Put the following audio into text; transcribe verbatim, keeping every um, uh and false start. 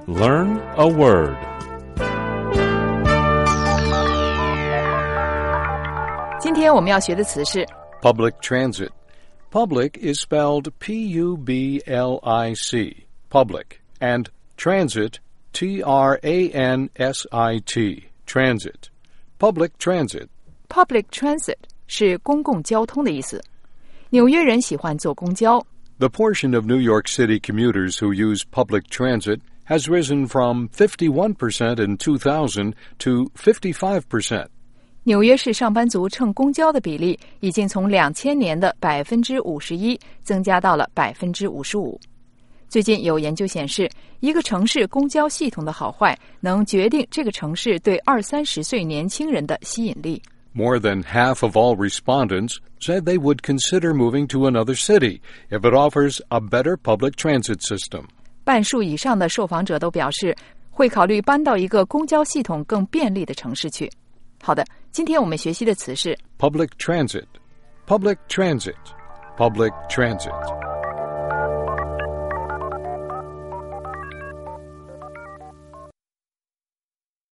Learn a word. 今天我们要学的词是 Public transit. Public is spelled P U B L I C, public, and transit, T R A N S I T, transit. Public transit. Public transit 是公共交通的意思。纽约人喜欢坐公交。 The portion of New York City commuters who use public transit has risen from fifty-one percent in two thousand to fifty-five percent. 纽约市上班族乘公交的比例已经从两千年的百分之五十一增加到了百分之五十五。最近有研究显示，一个城市公交系统的好坏能决定这个城市对二三十岁年轻人的吸引力。 More than half of all respondents said they would consider moving to another city if it offers a better public transit system. 半数以上的受访者都表示会考虑搬到一个公交系统更便利的城市去。好的，今天我们学习的词是 Public transit. Public transit. Public transit.